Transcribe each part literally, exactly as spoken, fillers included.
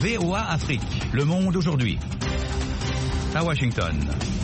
V O A Afrique, le monde aujourd'hui. À Washington.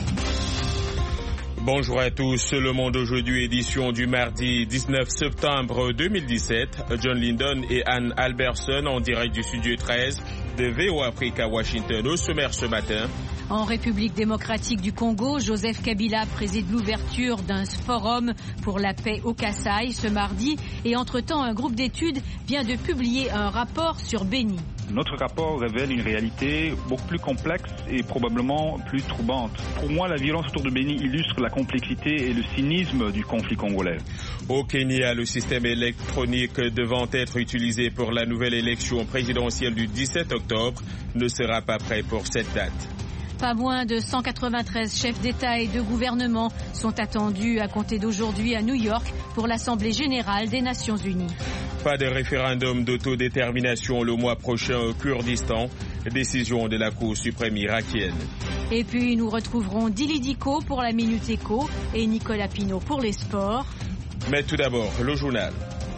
Bonjour à tous, Le Monde aujourd'hui, édition du mardi dix-neuf septembre deux mille dix-sept. John Lindon et Anne Alberson en direct du studio treize de V O A Afrique à Washington. Au sommaire ce matin. En République démocratique du Congo, Joseph Kabila préside l'ouverture d'un forum pour la paix au Kasaï ce mardi. Et entre-temps, un groupe d'études vient de publier un rapport sur Béni. Notre rapport révèle une réalité beaucoup plus complexe et probablement plus troublante. Pour moi, la violence autour de Béni illustre la complexité et le cynisme du conflit congolais. Au Kenya, le système électronique devant être utilisé pour la nouvelle élection présidentielle du dix-sept octobre ne sera pas prêt pour cette date. Pas moins de cent quatre-vingt-treize chefs d'État et de gouvernement sont attendus à compter d'aujourd'hui à New York pour l'Assemblée générale des Nations unies. Pas de référendum d'autodétermination le mois prochain au Kurdistan, décision de la Cour suprême irakienne. Et puis nous retrouverons Dili Diko pour la Minute Éco et Nicolas Pinault pour les sports. Mais tout d'abord, le journal.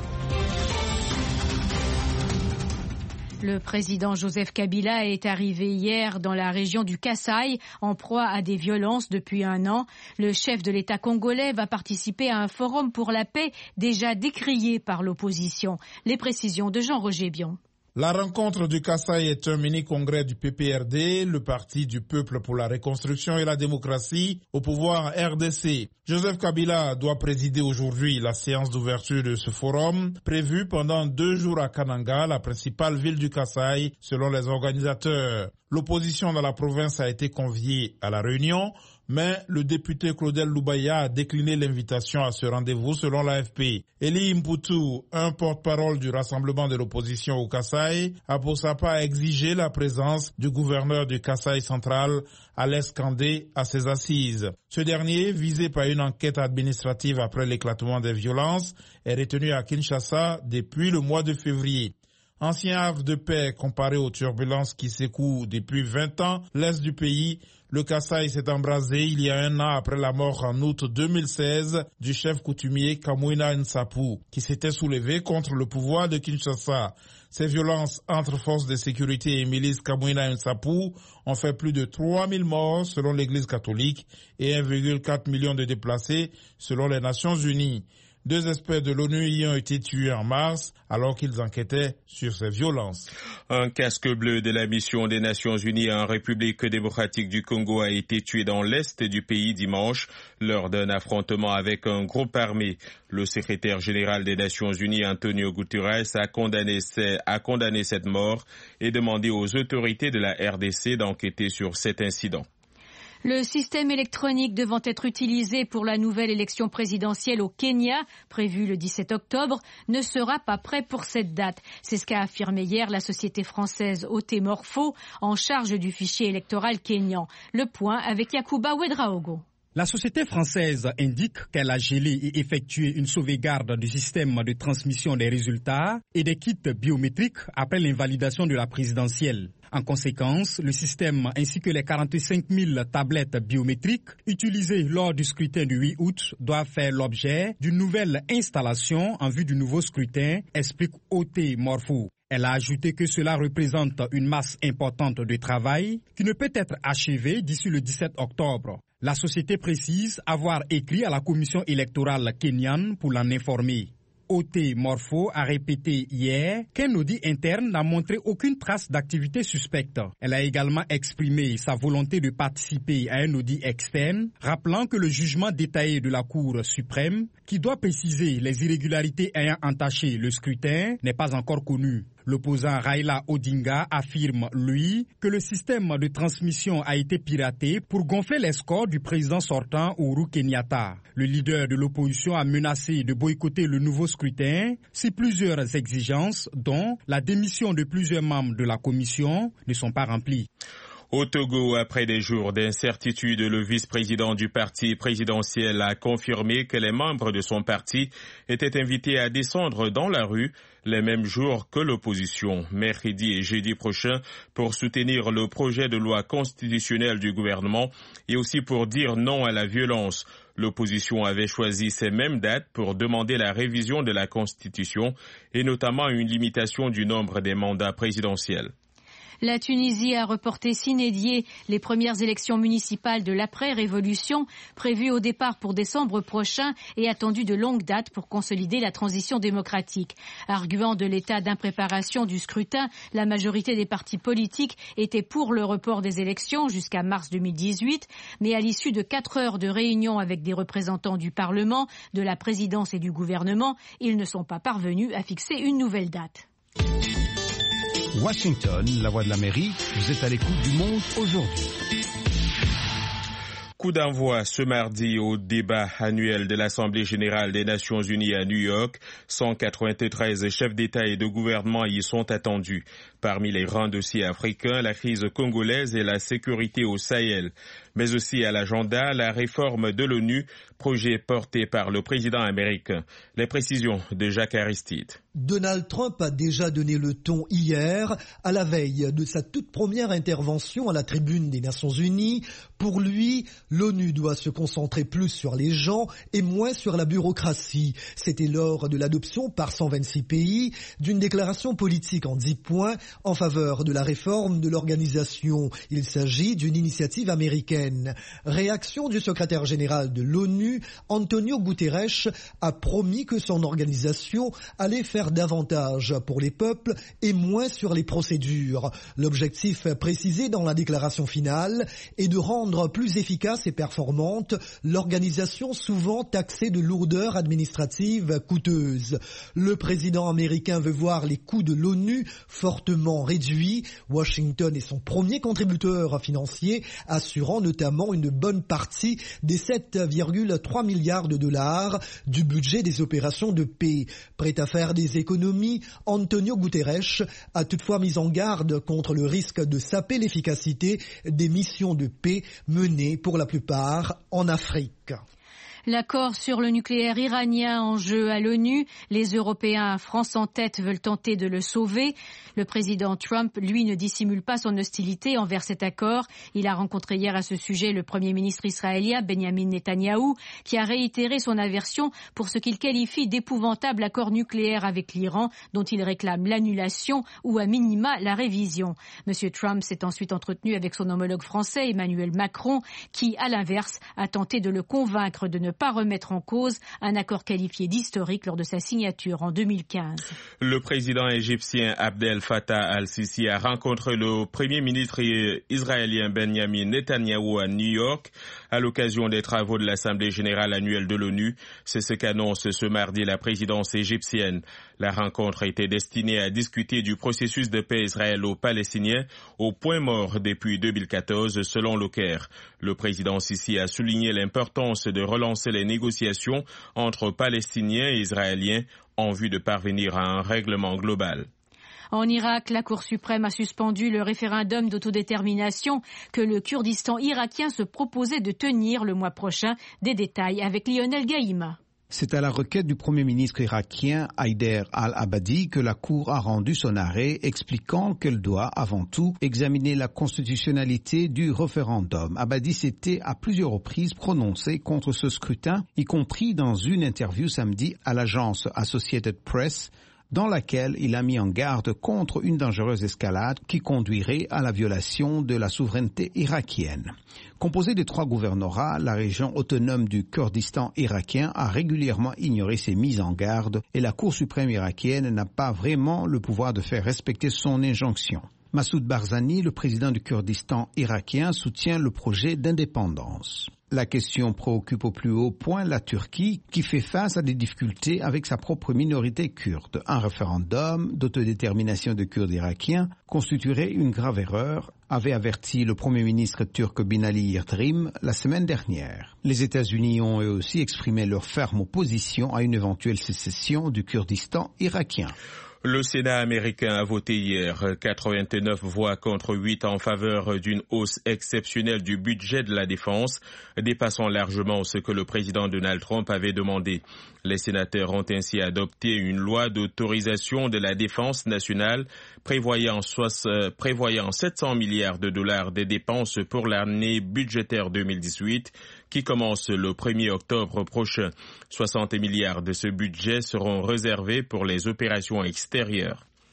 Le président Joseph Kabila est arrivé hier dans la région du Kasaï en proie à des violences depuis un an. Le chef de l'État congolais va participer à un forum pour la paix déjà décrié par l'opposition. Les précisions de Jean-Roger Bion. La rencontre du Kasaï est un mini-congrès du P P R D, le Parti du peuple pour la reconstruction et la démocratie, au pouvoir R D C. Joseph Kabila doit présider aujourd'hui la séance d'ouverture de ce forum, prévue pendant deux jours à Kananga, la principale ville du Kasaï, selon les organisateurs. L'opposition dans la province a été conviée à la réunion, mais le député Claudel Loubaya a décliné l'invitation à ce rendez-vous selon l'A F P. Eli Mputu, un porte-parole du rassemblement de l'opposition au Kasaï, a pour sa part exigé la présence du gouverneur du Kasaï central, Alex Kandé, à ses assises. Ce dernier, visé par une enquête administrative après l'éclatement des violences, est retenu à Kinshasa depuis le mois de février. Ancien havre de paix comparé aux turbulences qui secouent depuis vingt ans l'est du pays, le Kasaï s'est embrasé il y a un an après la mort en août deux mille seize du chef coutumier Kamwina Nsapu, qui s'était soulevé contre le pouvoir de Kinshasa. Ces violences entre forces de sécurité et milices Kamwina Nsapu ont fait plus de trois mille morts selon l'Église catholique et un virgule quatre million de déplacés selon les Nations unies. Deux experts de l'ONU y ont été tués en mars alors qu'ils enquêtaient sur ces violences. Un casque bleu de la mission des Nations Unies en République démocratique du Congo a été tué dans l'est du pays dimanche lors d'un affrontement avec un groupe armé. Le secrétaire général des Nations Unies, Antonio Guterres, a condamné, a condamné cette mort et demandé aux autorités de la R D C d'enquêter sur cet incident. Le système électronique devant être utilisé pour la nouvelle élection présidentielle au Kenya, prévue le dix-sept octobre, ne sera pas prêt pour cette date. C'est ce qu'a affirmé hier la société française O T Morpho, en charge du fichier électoral kényan. Le point avec Yacouba Ouedraogo. La société française indique qu'elle a gelé et effectué une sauvegarde du système de transmission des résultats et des kits biométriques après l'invalidation de la présidentielle. En conséquence, le système ainsi que les quarante-cinq mille tablettes biométriques utilisées lors du scrutin du huit août doivent faire l'objet d'une nouvelle installation en vue du nouveau scrutin, explique O T Morpho. Elle a ajouté que cela représente une masse importante de travail qui ne peut être achevée d'ici le dix-sept octobre. La société précise avoir écrit à la commission électorale kenyane pour l'en informer. O T Morpho a répété hier qu'un audit interne n'a montré aucune trace d'activité suspecte. Elle a également exprimé sa volonté de participer à un audit externe, rappelant que le jugement détaillé de la Cour suprême, qui doit préciser les irrégularités ayant entaché le scrutin, n'est pas encore connu. L'opposant Raila Odinga affirme, lui, que le système de transmission a été piraté pour gonfler les scores du président sortant Uhuru Kenyatta. Le leader de l'opposition a menacé de boycotter le nouveau scrutin si plusieurs exigences, dont la démission de plusieurs membres de la commission, ne sont pas remplies. Au Togo, après des jours d'incertitude, le vice-président du parti présidentiel a confirmé que les membres de son parti étaient invités à descendre dans la rue les mêmes jours que l'opposition, mercredi et jeudi prochain, pour soutenir le projet de loi constitutionnelle du gouvernement et aussi pour dire non à la violence. L'opposition avait choisi ces mêmes dates pour demander la révision de la Constitution et notamment une limitation du nombre des mandats présidentiels. La Tunisie a reporté sine die les premières élections municipales de l'après-révolution, prévues au départ pour décembre prochain et attendues de longue date pour consolider la transition démocratique. Arguant de l'état d'impréparation du scrutin, la majorité des partis politiques étaient pour le report des élections jusqu'à mars deux mille dix-huit, mais à l'issue de quatre heures de réunion avec des représentants du Parlement, de la présidence et du gouvernement, ils ne sont pas parvenus à fixer une nouvelle date. Washington, la voix de l'Amérique, vous êtes à l'écoute du Monde aujourd'hui. Coup d'envoi ce mardi au débat annuel de l'Assemblée générale des Nations unies à New York. cent quatre-vingt-treize chefs d'État et de gouvernement y sont attendus. Parmi les grands dossiers africains, la crise congolaise et la sécurité au Sahel. Mais aussi à l'agenda, la réforme de l'ONU, projet porté par le président américain. Les précisions de Jacques Aristide. Donald Trump a déjà donné le ton hier, à la veille de sa toute première intervention à la tribune des Nations Unies. Pour lui, l'ONU doit se concentrer plus sur les gens et moins sur la bureaucratie. C'était lors de l'adoption par cent vingt-six pays d'une déclaration politique en dix points en faveur de la réforme de l'organisation. Il s'agit d'une initiative américaine. Réaction du secrétaire général de l'ONU, Antonio Guterres, a promis que son organisation allait faire davantage pour les peuples et moins sur les procédures. L'objectif précisé dans la déclaration finale est de rendre plus efficace et performante l'organisation souvent taxée de lourdeurs administratives coûteuses. Le président américain veut voir les coûts de l'ONU fortement réduits. Washington est son premier contributeur financier, assurant notamment une bonne partie des sept virgule trois milliards de dollars du budget des opérations de paix. Prêt à faire des économies, Antonio Guterres a toutefois mis en garde contre le risque de saper l'efficacité des missions de paix menées pour la plupart en Afrique. L'accord sur le nucléaire iranien en jeu à l'ONU, les Européens, France en tête, veulent tenter de le sauver. Le président Trump, lui, ne dissimule pas son hostilité envers cet accord. Il a rencontré hier à ce sujet le Premier ministre israélien Benjamin Netanyahou, qui a réitéré son aversion pour ce qu'il qualifie d'épouvantable accord nucléaire avec l'Iran, dont il réclame l'annulation ou à minima la révision. Monsieur Trump s'est ensuite entretenu avec son homologue français Emmanuel Macron, qui, à l'inverse, a tenté de le convaincre de ne pas remettre en cause un accord qualifié d'historique lors de sa signature en deux mille quinze. Le président égyptien Abdel Fattah al-Sisi a rencontré le premier ministre israélien Benjamin Netanyahou à New York à l'occasion des travaux de l'Assemblée générale annuelle de l'ONU. C'est ce qu'annonce ce mardi la présidence égyptienne. La rencontre était destinée à discuter du processus de paix israélo-palestinien au point mort depuis deux mille quatorze selon le Caire. Le président Sisi a souligné l'importance de relancer les négociations entre Palestiniens et Israéliens en vue de parvenir à un règlement global. En Irak, la Cour suprême a suspendu le référendum d'autodétermination que le Kurdistan irakien se proposait de tenir le mois prochain. Des détails avec Lionel Gaïma. C'est à la requête du Premier ministre irakien Haider al-Abadi que la Cour a rendu son arrêt, expliquant qu'elle doit avant tout examiner la constitutionnalité du référendum. Abadi s'était à plusieurs reprises prononcé contre ce scrutin, y compris dans une interview samedi à l'agence Associated Press, dans laquelle il a mis en garde contre une dangereuse escalade qui conduirait à la violation de la souveraineté irakienne. Composée de trois gouvernorats, la région autonome du Kurdistan irakien a régulièrement ignoré ces mises en garde et la Cour suprême irakienne n'a pas vraiment le pouvoir de faire respecter son injonction. Massoud Barzani, le président du Kurdistan irakien, soutient le projet d'indépendance. La question préoccupe au plus haut point la Turquie, qui fait face à des difficultés avec sa propre minorité kurde. Un référendum d'autodétermination des Kurdes irakiens constituerait une grave erreur, avait averti le Premier ministre turc Binali Yildirim la semaine dernière. Les États-Unis ont eux aussi exprimé leur ferme opposition à une éventuelle sécession du Kurdistan irakien. Le Sénat américain a voté hier quatre-vingt-neuf voix contre huit en faveur d'une hausse exceptionnelle du budget de la défense, dépassant largement ce que le président Donald Trump avait demandé. Les sénateurs ont ainsi adopté une loi d'autorisation de la défense nationale prévoyant, prévoyant sept cents milliards de dollars de dépenses pour l'année budgétaire deux mille dix-huit qui commence le premier octobre prochain. soixante milliards de ce budget seront réservés pour les opérations extérieures.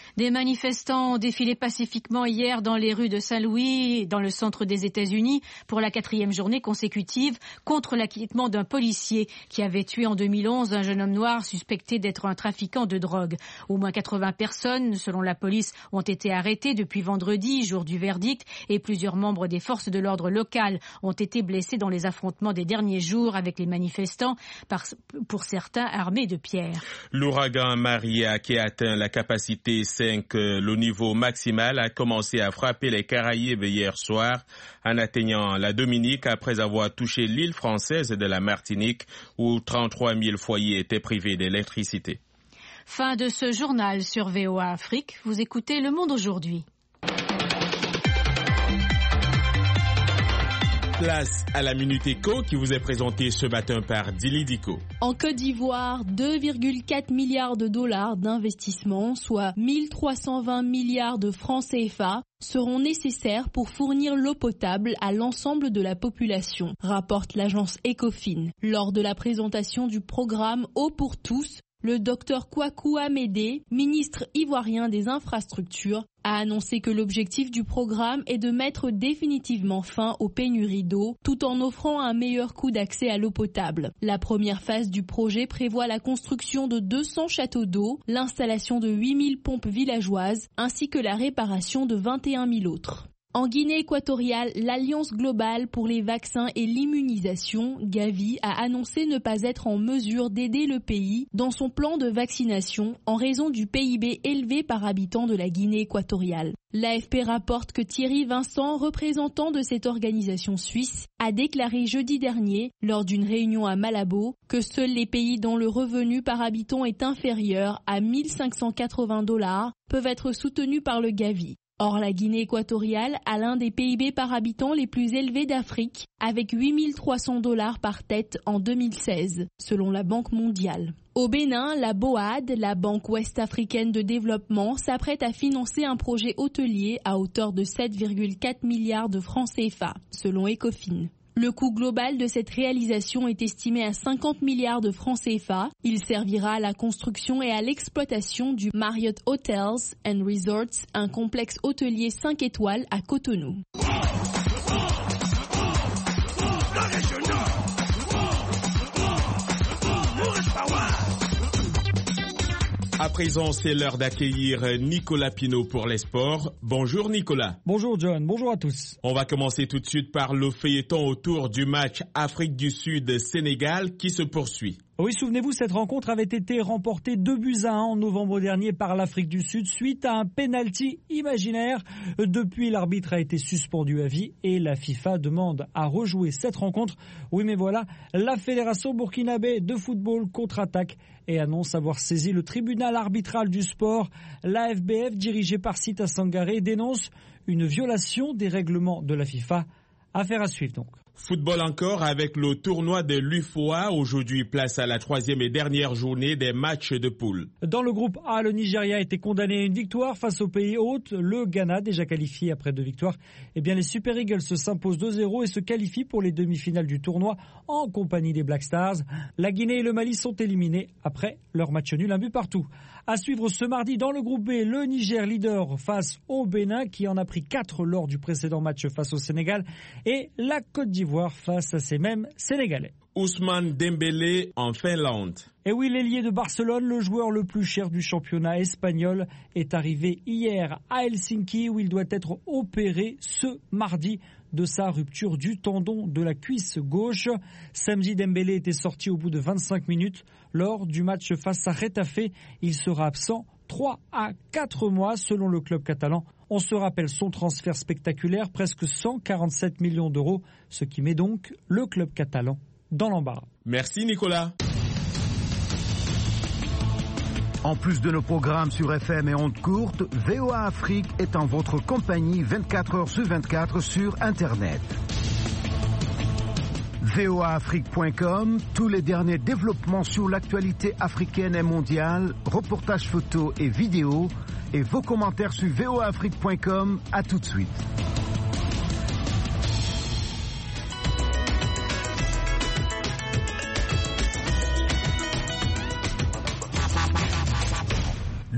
Des manifestants ont défilé pacifiquement hier dans les rues de Saint-Louis, dans le centre des États-Unis, pour la quatrième journée consécutive contre l'acquittement d'un policier qui avait tué en deux mille onze un jeune homme noir suspecté d'être un trafiquant de drogue. Au moins quatre-vingts personnes, selon la police, ont été arrêtées depuis vendredi, jour du verdict, et plusieurs membres des forces de l'ordre locales ont été blessés dans les affrontements des derniers jours avec les manifestants, par, pour certains armés de pierres. L'ouragan Maria, qui a atteint la capacité cinq, le niveau maximal, a commencé à frapper les Caraïbes hier soir en atteignant la Dominique après avoir touché l'île française de la Martinique où trente-trois mille foyers étaient privés d'électricité. Fin de ce journal sur V O A Afrique. Vous écoutez Le Monde aujourd'hui. Place à la Minute Éco qui vous est présentée ce matin par Dili Diko. En Côte d'Ivoire, deux virgule quatre milliards de dollars d'investissement, soit mille trois cent vingt milliards de francs C F A, seront nécessaires pour fournir l'eau potable à l'ensemble de la population, rapporte l'agence Ecofin. Lors de la présentation du programme Eau pour tous, le docteur Kwaku Amédé, ministre ivoirien des infrastructures, a annoncé que l'objectif du programme est de mettre définitivement fin aux pénuries d'eau tout en offrant un meilleur coût d'accès à l'eau potable. La première phase du projet prévoit la construction de deux cents châteaux d'eau, l'installation de huit mille pompes villageoises ainsi que la réparation de vingt et un mille autres. En Guinée équatoriale, l'Alliance globale pour les vaccins et l'immunisation, Gavi, a annoncé ne pas être en mesure d'aider le pays dans son plan de vaccination en raison du P I B élevé par habitant de la Guinée équatoriale. L'A F P rapporte que Thierry Vincent, représentant de cette organisation suisse, a déclaré jeudi dernier, lors d'une réunion à Malabo, que seuls les pays dont le revenu par habitant est inférieur à mille cinq cent quatre-vingts dollars peuvent être soutenus par le Gavi. Or, la Guinée équatoriale a l'un des P I B par habitant les plus élevés d'Afrique, avec huit mille trois cents dollars par tête en deux mille seize, selon la Banque mondiale. Au Bénin, la B O A D, la Banque ouest-africaine de développement, s'apprête à financer un projet hôtelier à hauteur de sept virgule quatre milliards de francs C F A, selon Ecofin. Le coût global de cette réalisation est estimé à cinquante milliards de francs C F A. Il servira à la construction et à l'exploitation du Marriott Hotels and Resorts, un complexe hôtelier cinq étoiles à Cotonou. À présent, c'est l'heure d'accueillir Nicolas Pinault pour les sports. Bonjour Nicolas. Bonjour John, bonjour à tous. On va commencer tout de suite par le feuilleton autour du match Afrique du Sud-Sénégal qui se poursuit. Oui, souvenez-vous, cette rencontre avait été remportée deux buts à un en novembre dernier par l'Afrique du Sud suite à un penalty imaginaire. Depuis, l'arbitre a été suspendu à vie et la FIFA demande à rejouer cette rencontre. Oui, mais voilà, la Fédération burkinabé de football contre-attaque et annonce avoir saisi le tribunal arbitral du sport. L'A F B F, dirigé par Sita Sangaré, dénonce une violation des règlements de la FIFA. Affaire à suivre donc. Football encore avec le tournoi de l'U F O A. Aujourd'hui, place à la troisième et dernière journée des matchs de poule. Dans le groupe A, le Nigeria a été condamné à une victoire face au pays hôte. Le Ghana, déjà qualifié après deux victoires, eh bien les Super Eagles s'imposent deux zéro et se qualifient pour les demi-finales du tournoi en compagnie des Black Stars. La Guinée et le Mali sont éliminés après leur match nul, un but partout. À suivre ce mardi dans le groupe B, le Niger leader face au Bénin qui en a pris quatre lors du précédent match face au Sénégal et la Côte d'Ivoire face à ces mêmes Sénégalais. Ousmane Dembélé en Finlande. Et oui, l'ailier de Barcelone, le joueur le plus cher du championnat espagnol, est arrivé hier à Helsinki où il doit être opéré ce mardi de sa rupture du tendon de la cuisse gauche. Samedi, Dembélé était sorti au bout de vingt-cinq minutes. Lors du match face à Retafe, il sera absent trois à quatre mois selon le club catalan. On se rappelle son transfert spectaculaire, presque cent quarante-sept millions d'euros, ce qui met donc le club catalan dans l'embarras. Merci Nicolas. En plus de nos programmes sur F M et ondes courtes, V O A Afrique est en votre compagnie vingt-quatre heures sur vingt-quatre sur Internet. V O A Afrique point com, tous les derniers développements sur l'actualité africaine et mondiale, reportages photos et vidéos, et vos commentaires sur V O A Afrique point com. À tout de suite.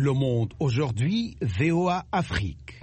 Le Monde aujourd'hui, V O A Afrique.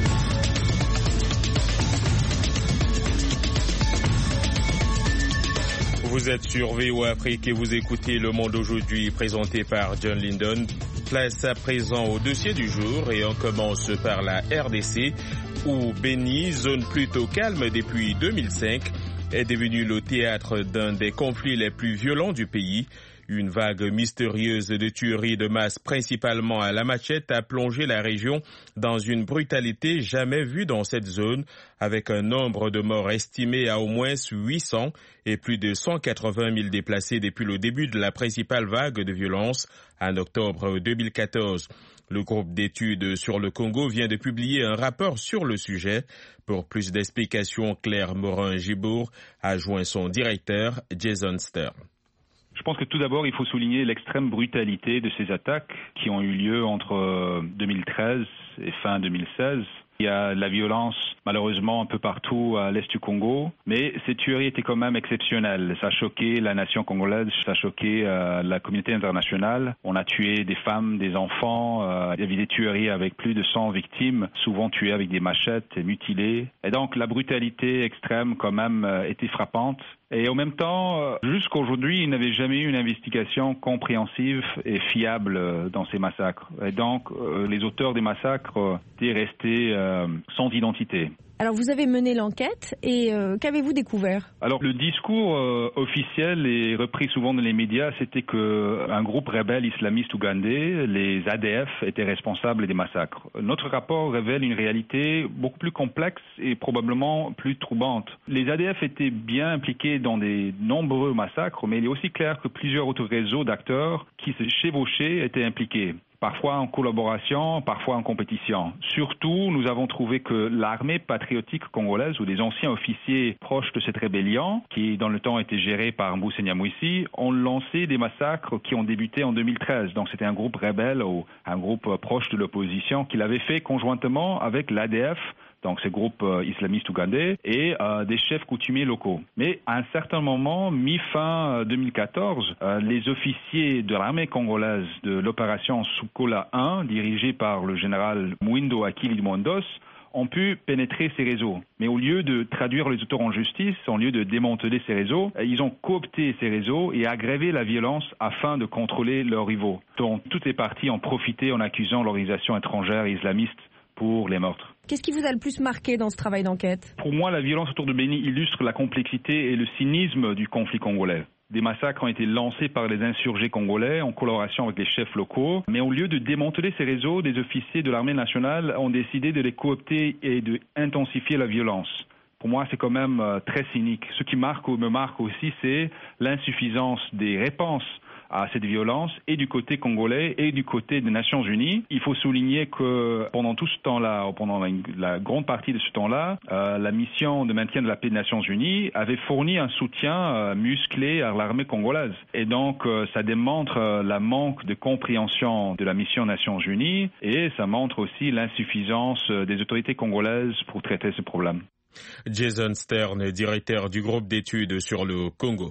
Vous êtes sur V O A Afrique et vous écoutez Le Monde aujourd'hui, présenté par John Lyndon. Place à présent au dossier du jour et on commence par la R D C où Béni, zone plutôt calme depuis deux mille cinq, est devenue le théâtre d'un des conflits les plus violents du pays. Une vague mystérieuse de tueries de masse, principalement à la machette, a plongé la région dans une brutalité jamais vue dans cette zone, avec un nombre de morts estimé à au moins huit cents et plus de cent quatre-vingt mille déplacés depuis le début de la principale vague de violence en octobre deux mille quatorze. Le groupe d'études sur le Congo vient de publier un rapport sur le sujet. Pour plus d'explications, Claire Morin-Gibour a joint son directeur, Jason Stern. Je pense que tout d'abord, il faut souligner l'extrême brutalité de ces attaques qui ont eu lieu entre deux mille treize et fin deux mille seize. Il y a de la violence, malheureusement, un peu partout à l'est du Congo, mais ces tueries étaient quand même exceptionnelles. Ça a choqué la nation congolaise, ça a choqué euh, la communauté internationale. On a tué des femmes, des enfants, euh, il y avait des tueries avec plus de cent victimes, souvent tuées avec des machettes et mutilées. Et donc la brutalité extrême quand même euh, était frappante. Et en même temps, jusqu'à aujourd'hui, il n'avait jamais eu une investigation compréhensive et fiable dans ces massacres. Et donc, les auteurs des massacres étaient restés euh, sans identité. Alors, vous avez mené l'enquête et euh, qu'avez-vous découvert? Alors, le discours euh, officiel et repris souvent dans les médias, c'était qu'un groupe rebelle islamiste ougandais, les A D F, étaient responsables des massacres. Notre rapport révèle une réalité beaucoup plus complexe et probablement plus troublante. Les A D F étaient bien impliqués dans des nombreux massacres, mais il est aussi clair que plusieurs autres réseaux d'acteurs qui se chevauchaient étaient impliqués. Parfois en collaboration, parfois en compétition. Surtout, nous avons trouvé que l'armée patriotique congolaise ou des anciens officiers proches de cette rébellion, qui dans le temps était gérée par Mbusa Nyamwisi, ont lancé des massacres qui ont débuté en deux mille treize. Donc c'était un groupe rebelle ou un groupe proche de l'opposition qui l'avait fait conjointement avec l'A D F, donc ces groupes euh, islamistes ougandais, et euh, des chefs coutumiers locaux. Mais à un certain moment, mi-fin deux mille quatorze, euh, les officiers de l'armée congolaise de l'opération Sukola un, dirigée par le général Mwindo Akili Mondos, ont pu pénétrer ces réseaux. Mais au lieu de traduire les auteurs en justice, au lieu de démanteler ces réseaux, ils ont coopté ces réseaux et aggravé la violence afin de contrôler leurs rivaux, dont toutes les parties ont profité en accusant l'organisation étrangère islamiste pour les meurtres. Qu'est-ce qui vous a le plus marqué dans ce travail d'enquête? Pour moi, la violence autour de Béni illustre la complexité et le cynisme du conflit congolais. Des massacres ont été lancés par les insurgés congolais en collaboration avec les chefs locaux. Mais au lieu de démanteler ces réseaux, des officiers de l'armée nationale ont décidé de les coopter et d'intensifier la violence. Pour moi, c'est quand même très cynique. Ce qui marque ou me marque aussi, c'est l'insuffisance des réponses à cette violence et du côté congolais et du côté des Nations Unies. Il faut souligner que pendant tout ce temps-là, pendant la, la grande partie de ce temps-là, euh, la mission de maintien de la paix des Nations Unies avait fourni un soutien euh, musclé à l'armée congolaise. Et donc, euh, ça démontre euh, la manque de compréhension de la mission Nations Unies et ça montre aussi l'insuffisance euh, des autorités congolaises pour traiter ce problème. Jason Stern, directeur du groupe d'études sur le Congo.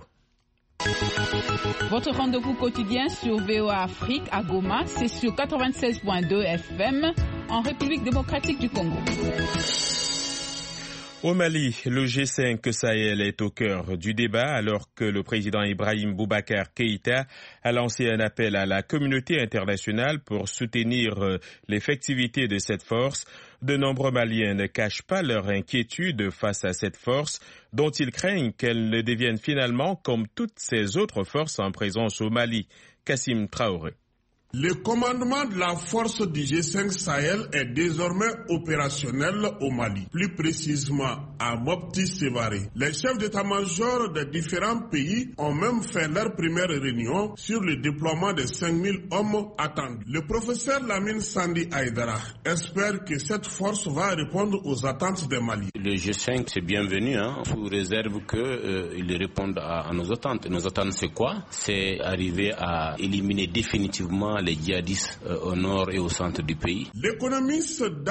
Votre rendez-vous quotidien sur V O A Afrique à Goma, c'est sur quatre-vingt-seize point deux F M en République démocratique du Congo. Au Mali, le G cinq Sahel est au cœur du débat alors que le président Ibrahim Boubacar Keïta a lancé un appel à la communauté internationale pour soutenir l'effectivité de cette force. De nombreux Maliens ne cachent pas leur inquiétude face à cette force dont ils craignent qu'elle ne devienne finalement comme toutes ces autres forces en présence au Mali. Kassim Traoré. Le commandement de la force du G cinq Sahel est désormais opérationnel au Mali, plus précisément à Mopti Sévaré. Les chefs d'état-major des différents pays ont même fait leur première réunion sur le déploiement des cinq mille hommes attendus. Le professeur Lamine Sandi Aïdara espère que cette force va répondre aux attentes des Maliens. Le G cinq, c'est bienvenu, hein, sous réserve qu'il euh, réponde à, à nos attentes. Nos attentes, c'est quoi? C'est arriver à éliminer définitivement les djihadistes euh, au nord et au centre du pays. L'économiste Daou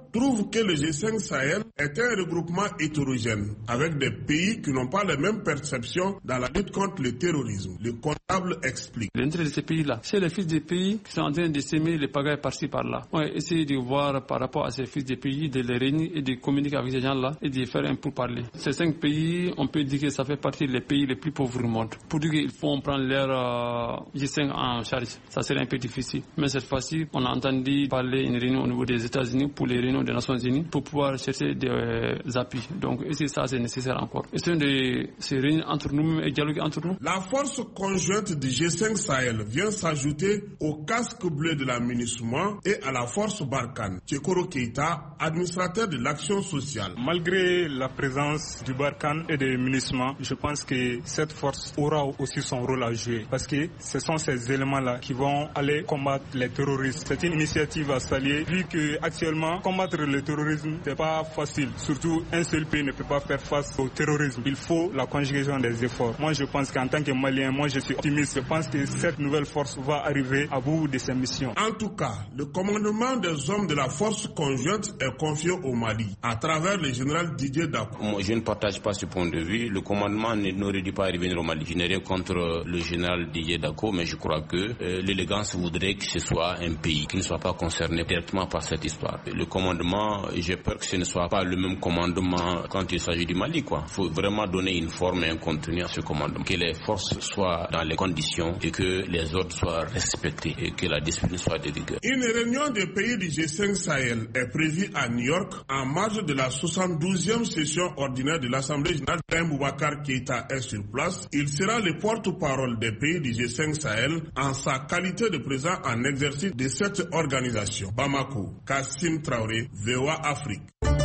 trouve que le G cinq Sahel est un regroupement hétérogène, avec des pays qui n'ont pas les mêmes perceptions dans la lutte contre le terrorisme. Le comptable explique. L'intérêt de ces pays-là, c'est les fils des pays qui sont en train de s'aimer les pagailles par-ci par-là. On va essayer de voir par rapport à ces fils des pays, de les réunir et de communiquer avec ces gens-là et de faire un pourparler. Ces cinq pays, on peut dire que ça fait partie des pays les plus pauvres du monde. Pour dire qu'il faut prendre leur euh, G cinq en charge, ça serait un peu difficile. Mais cette fois-ci, on a entendu parler d'une réunion au niveau des États-Unis pour les réunions des Nations Unies pour pouvoir chercher des euh, appuis. Donc, et c'est ça, c'est nécessaire encore. Essayons de se réunir entre nous et dialoguer entre nous. La force conjointe du G cinq Sahel vient s'ajouter au casque bleu de la MINUSMA et à la force Barkhane. Tchekoro Keita, administrateur de l'action sociale. Malgré la présence du Barkhane et de MINUSMA, je pense que cette force aura aussi son rôle à jouer parce que ce sont ces éléments-là qui vont aller combattre les terroristes. C'est une initiative à saluer vu que actuellement combattre le terrorisme c'est pas facile. Surtout un seul pays ne peut pas faire face au terrorisme. Il faut la conjugaison des efforts. Moi je pense qu'en tant que Malien, moi je suis optimiste. Je pense que cette nouvelle force va arriver à bout de ses missions. En tout cas, le commandement des hommes de la force conjointe est confié au Mali à travers le général Didier Dako. Moi, je ne partage pas ce point de vue. Le commandement n'aurait dû pas revenir au Mali. Je n'ai rien contre le général Didier Dako, mais je crois que euh, l'élégance voudrait que ce soit un pays qui ne soit pas concerné directement par cette histoire. Le commandement, j'ai peur que ce ne soit pas le même commandement quand il s'agit du Mali, quoi. Il faut vraiment donner une forme et un contenu à ce commandement. Que les forces soient dans les conditions et que les ordres soient respectés et que la discipline soit de rigueur. Une réunion des pays du G cinq Sahel est prévue à New York en marge de la soixante-douzième session ordinaire de l'Assemblée générale. Boubacar Keïta est sur place. Il sera le porte-parole des pays du G cinq Sahel en sa qualité de président en exercice de cette organisation. Bamako, Kassim Traoré, V O A Afrique.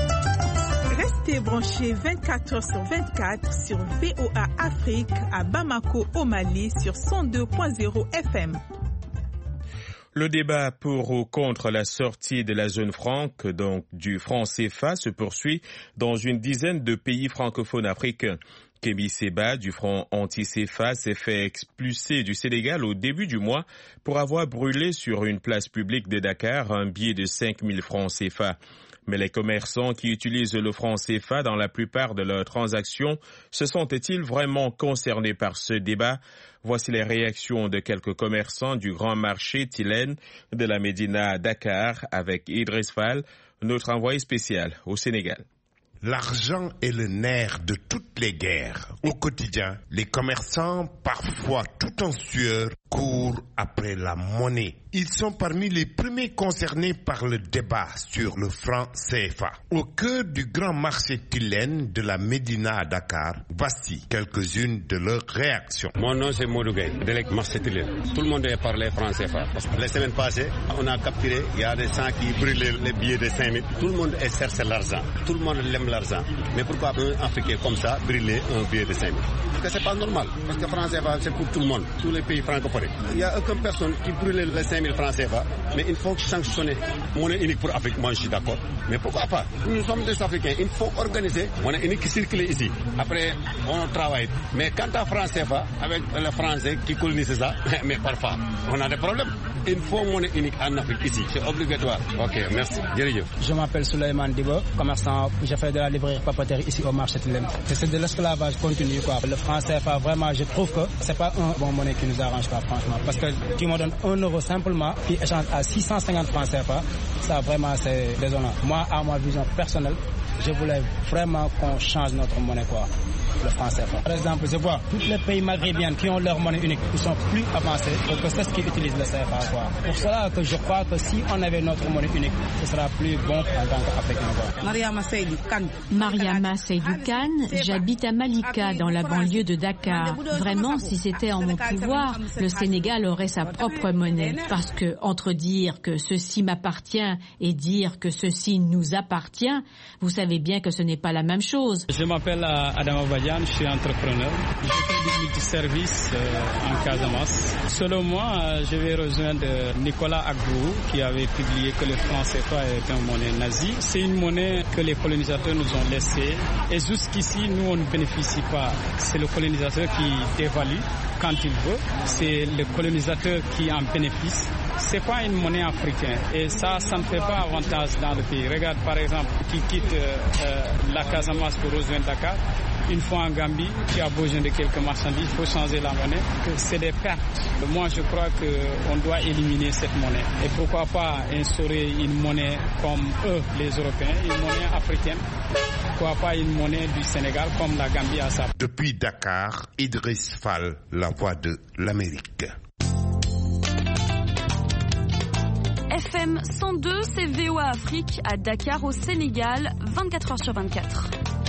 Restez branchés vingt-quatre heures sur vingt-quatre sur V O A Afrique à Bamako au Mali sur cent deux point zéro F M. Le débat pour ou contre la sortie de la zone franc, donc du franc C F A, se poursuit dans une dizaine de pays francophones africains. Kémi Séba du front anti-C F A s'est fait expulser du Sénégal au début du mois pour avoir brûlé sur une place publique de Dakar un billet de cinq mille francs C F A. Mais les commerçants qui utilisent le franc C F A dans la plupart de leurs transactions se sentent-ils vraiment concernés par ce débat? Voici les réactions de quelques commerçants du grand marché Tilène de la Médina à Dakar avec Idriss Fall, notre envoyé spécial au Sénégal. L'argent est le nerf de toutes les guerres. Au quotidien, les commerçants, parfois tout en sueur, courent après la monnaie. Ils sont parmi les premiers concernés par le débat sur le franc C F A. Au cœur du grand marché Tilène de la Médina à Dakar, voici quelques-unes de leurs réactions. Mon nom c'est Modou Gueye, délégué marché Tilène. Tout le monde est parlé franc C F A. Parce que la semaine passée, on a capturé, il y a des gens qui brûlent les billets de cinq mille. Tout le monde cherche l'argent. Tout le monde aime l'argent. Mais pourquoi un Africain comme ça brûler un billet de cinq mille? Parce que c'est pas normal. Parce que franc C F A c'est pour tout le monde, tous les pays francophones. Il n'y a aucune personne qui brûle les cinq mille francs C F A, mais il faut sanctionner. Monnaie unique pour l'Afrique, moi je suis d'accord. Mais pourquoi pas? Nous sommes des Africains, il faut organiser monnaie unique qui circule ici. Après, on travaille. Mais quant à franc C F A, avec les Français qui colonisent ça, mais parfois, on a des problèmes. Il faut monnaie unique en Afrique ici, c'est obligatoire. Ok, merci. Je m'appelle Souleymane Dibo, commerçant. Je fais de la librairie papeterie ici au marché Tilène. C'est de l'esclavage continu, quoi. Le franc C F A, vraiment, je trouve que c'est pas un bon monnaie qui nous arrange pas, franchement. Parce que tu me donnes un euro simplement, puis échange à six cent cinquante francs C F A, ça vraiment c'est désolant. Moi, à ma vision personnelle, je voulais vraiment qu'on change notre monnaie, quoi, le franc C F A. Par exemple, je vois tous les pays maghrébins qui ont leur monnaie unique, ils sont plus avancés que ceux qui utilisent le C F A, quoi. Pour cela que je crois que si on avait notre monnaie unique, ce sera plus bon en tant qu'Africain. Mariama Seydou Kane. Mariama Seydou Kane, j'habite à Malika, dans la banlieue de Dakar. Vraiment, si c'était en mon pouvoir, le Sénégal aurait sa propre monnaie. Parce que entre dire que ceci m'appartient et dire que ceci nous appartient, vous savez bien que ce n'est pas la même chose. Je m'appelle Adama Badian, je suis entrepreneur. Je fais du multiservice euh, en Casamance. Selon moi, je vais rejoindre Nicolas Agbou qui avait publié que le franc C F A est une monnaie nazie. C'est une monnaie que les colonisateurs nous ont laissée et jusqu'ici, nous, on ne bénéficie pas. C'est le colonisateur qui dévalue quand il veut. C'est le colonisateur qui en bénéficie c'est pas une monnaie africaine et ça, ça ne fait pas avantage dans le pays. Regarde par exemple qui quitte euh, euh, la Casamance pour rejoindre Dakar. Une fois en Gambie, tu as besoin de quelques marchandises, il faut changer la monnaie. C'est des pertes. Moi, je crois qu'on doit éliminer cette monnaie. Et pourquoi pas instaurer une monnaie comme eux, les Européens, une monnaie africaine. Pourquoi pas une monnaie du Sénégal comme la Gambie a ça. Depuis Dakar, Idriss Fall, la voix de l'Amérique. F M cent deux, c'est V O A Afrique à Dakar au Sénégal, vingt-quatre heures sur vingt-quatre.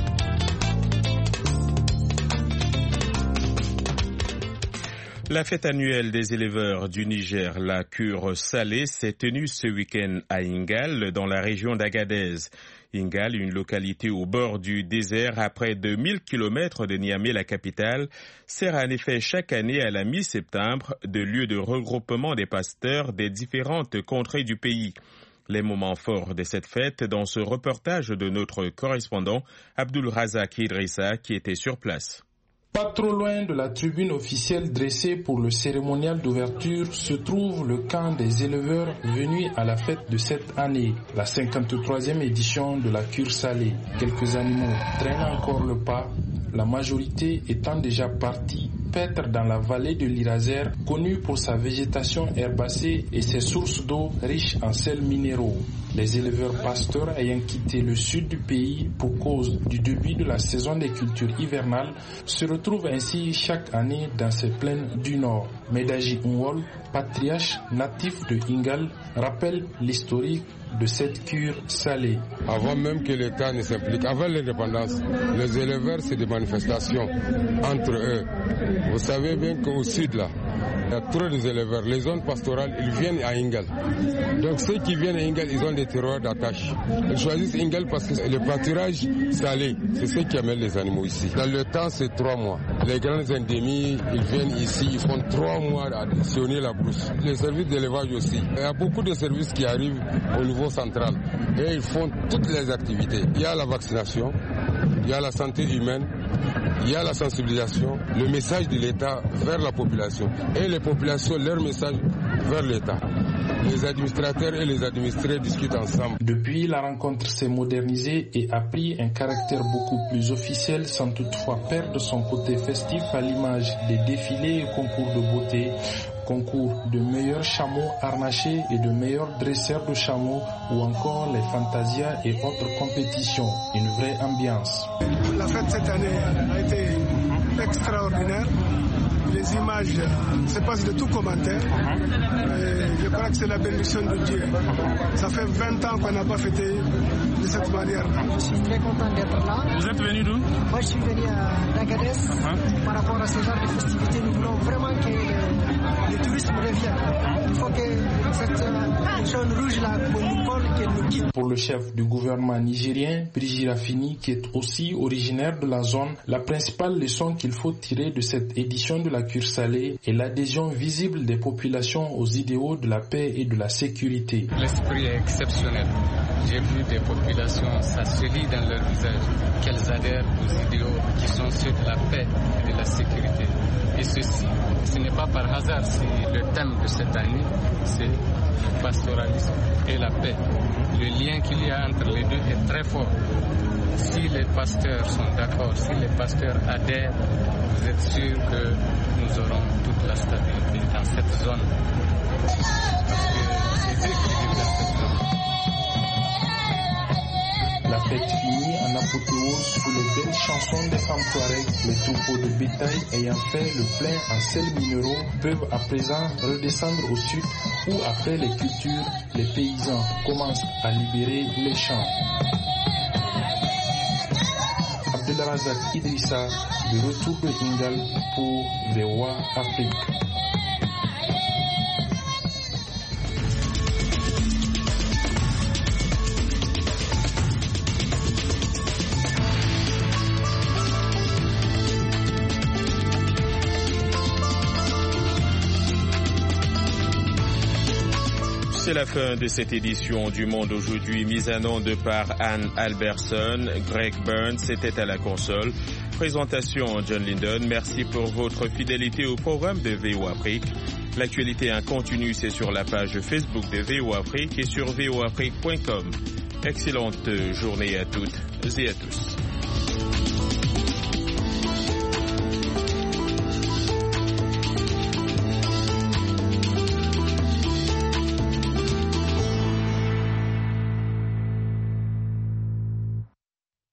La fête annuelle des éleveurs du Niger, la cure salée, s'est tenue ce week-end à Ingal, dans la région d'Agadez. Ingal, une localité au bord du désert à près de mille kilomètres de Niamey, la capitale, sert en effet chaque année à la mi-septembre de lieu de regroupement des pasteurs des différentes contrées du pays. Les moments forts de cette fête dans ce reportage de notre correspondant Abdul Razak Idrissa qui était sur place. Pas trop loin de la tribune officielle dressée pour le cérémonial d'ouverture se trouve le camp des éleveurs venus à la fête de cette année, la cinquante-troisième édition de la cure salée. Quelques animaux traînent encore le pas, la majorité étant déjà partie paître dans la vallée de l'Iraser, connue pour sa végétation herbacée et ses sources d'eau riches en sels minéraux. Les éleveurs pasteurs ayant quitté le sud du pays pour cause du début de la saison des cultures hivernales se retrouvent ainsi chaque année dans ces plaines du nord. Medaji Unwol, patriarche natif de Ingal, rappelle l'historique de cette cure salée. Avant même que l'État ne s'implique, avant l'indépendance, les éleveurs, c'est des manifestations entre eux. Vous savez bien qu'au sud, là, il y a trop d'éleveurs. Les zones pastorales, ils viennent à Ingal. Donc ceux qui viennent à Ingal, ils ont des terroirs d'attache. Ils choisissent Ingal parce que le pâturage salé, c'est ce qui amène les animaux ici. Dans le temps, c'est trois mois. Les grandes endémies, ils viennent ici, ils font trois mois à additionner la brousse. Les services d'élevage aussi. Il y a beaucoup de services qui arrivent au niveau central et ils font toutes les activités. Il y a la vaccination, il y a la santé humaine, il y a la sensibilisation, le message de l'État vers la population et les populations leur message vers l'État. Les administrateurs et les administrés discutent ensemble. Depuis, la rencontre s'est modernisée et a pris un caractère beaucoup plus officiel sans toutefois perdre son côté festif à l'image des défilés et concours de beauté, concours de meilleurs chameaux harnachés et de meilleurs dresseurs de chameaux ou encore les fantasias et autres compétitions. Une vraie ambiance. La fête cette année a été extraordinaire. Les images se passent de tout commentaire. Et je crois que c'est la bénédiction de Dieu. Ça fait vingt ans qu'on n'a pas fêté de cette manière. Je suis très content d'être là. Vous êtes venu d'où? Moi, je suis venu d'Agadez. Uh-huh. Par rapport à ce genre de festivités, nous voulons vraiment que le, le tourisme revienne. Il faut que cette jaune rouge-là, qu'on nous colle, qu'elle nous guide. Pour le chef du gouvernement nigérien, Birji Rafini, qui est aussi originaire de la zone, la principale leçon qu'il faut tirer de cette édition de la cure salée est l'adhésion visible des populations aux idéaux de la paix et de la sécurité. L'esprit est exceptionnel. J'ai vu des populations, ça se lit dans leur visage, qu'elles adhèrent aux idéaux qui sont ceux de la paix et de la sécurité. Et ceci, ce n'est pas par hasard si le thème de cette année, c'est le pastoralisme et la paix. Le lien qu'il y a entre les deux est très fort. Si les pasteurs sont d'accord, si les pasteurs adhèrent, vous êtes sûr que nous aurons toute la stabilité dans cette zone. Parce que c'est eux qui vivent dans cette zone. La fête finit en apothéose sous les belles chansons des femmes Touareg. Les troupeaux de bétail ayant fait le plein en sels minéraux peuvent à présent redescendre au sud où après les cultures, les paysans commencent à libérer les champs. Abdelrazak Idrissa, de retour de Ingal pour V O A Afrique. C'est la fin de cette édition du Monde aujourd'hui, mise en onde par Anne Alberson. Greg Burns était à la console. Présentation John Linden. Merci pour votre fidélité au programme de V O A Afrique. L'actualité en continu, c'est sur la page Facebook de V O A Afrique et sur v o afrique point com. Excellente journée à toutes et à tous.